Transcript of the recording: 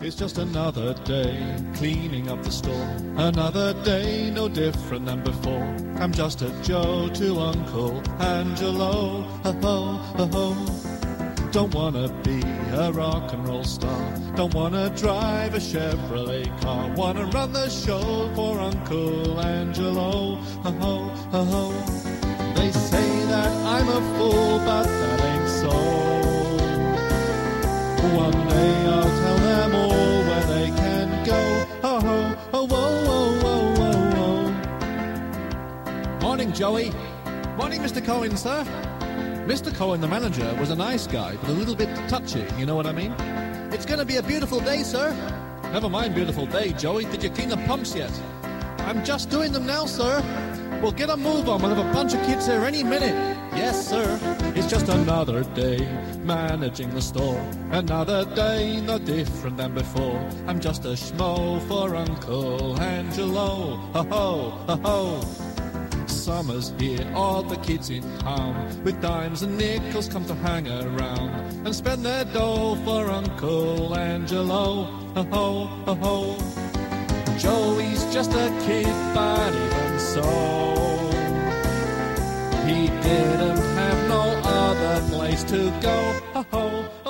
It's just another day, cleaning up the store. Another day, no different than before. I'm just a Joe to Uncle Angelo. Ho-ho, ho-ho. Don't wanna be a rock and roll star. Don't wanna drive a Chevrolet car. Wanna run the show for Uncle Angelo. Ho-ho, ho-ho. They say that I'm a fool, but that ain't so. One day I'll tell them all where they can go. Ho ho, ho, whoa, whoa, whoa, whoa, whoa. Morning, Joey. Morning, Mr. Cohen, sir. Mr. Cohen, the manager, was a nice guy, but a little bit touchy, you know what I mean? It's gonna be a beautiful day, sir. Never mind beautiful day, Joey. Did you clean the pumps yet? I'm just doing them now, sir. Well, get a move on. We'll have a bunch of kids here any minute. Yes, sir. It's just another day managing the store. Another day, no different than before. I'm just a schmo for Uncle Angelo. Ho-ho, ho-ho. Summer's here, all the kids in town with dimes and nickels come to hang around and spend their dough for Uncle Angelo. Ho-ho, ho-ho. Joey's just a kid, but even so, he didn't have no other place to go. Ho-ho,